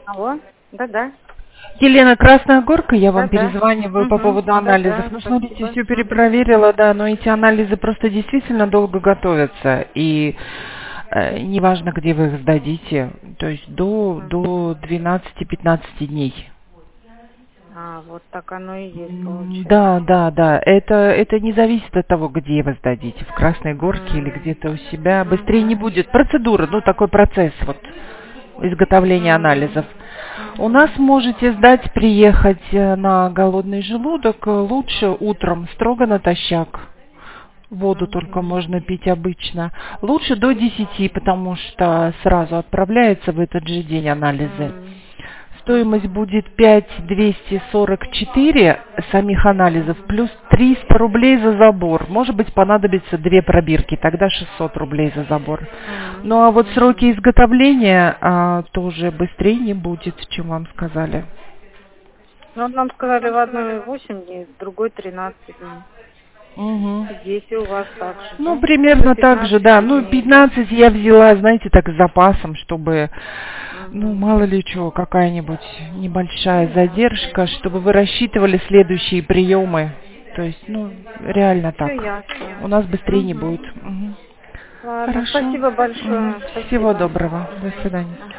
Алло, да-да, Елена, Красная Горка, я вам да-да. перезваниваю по Угу, поводу анализов. да-да, Ну, смотрите, спасибо. все Угу. перепроверила, да, но эти анализы просто действительно долго готовятся. И неважно, где вы их сдадите, то есть до 12-15 дней. Вот так оно и есть, получается. Да, да, да. Это не зависит от того, где вы сдадите, в Красной Горке или М, где-то у себя. Быстрее не Мгм. будет. Процедура, ну, такой процесс вот изготовления М, анализов. У нас мгм. можете сдать, приехать на голодный желудок. Лучше утром, строго натощак. Воду только Мгм. можно пить обычно. Лучше до 10, потому что сразу отправляется в этот же день анализы. М, Стоимость мгм. будет 5244 самих анализов Мгм. плюс 300 рублей за забор. Может быть, понадобится 2 пробирки, тогда 600 рублей за забор. М, Ну а вот сроки мгм. изготовления тоже быстрее не будет, чем вам сказали. Ну, вот нам сказали в одной 8 дней, в другой 13 дней. Мгм. Здесь и у вас так же, Ну, да? До примерно так же, да. 15 Ну, дней, да? 15 я взяла, знаете, так с запасом, чтобы, ну, Угу. мало ли чего, какая-нибудь небольшая задержка, чтобы вы рассчитывали следующие приемы. То есть, ну, реально Все так. ясно. У нас быстрее не Угу. будет. Мгм. Ладно, Хорошо. спасибо Мгм. большое. Всего Спасибо. доброго. До Угу. свидания.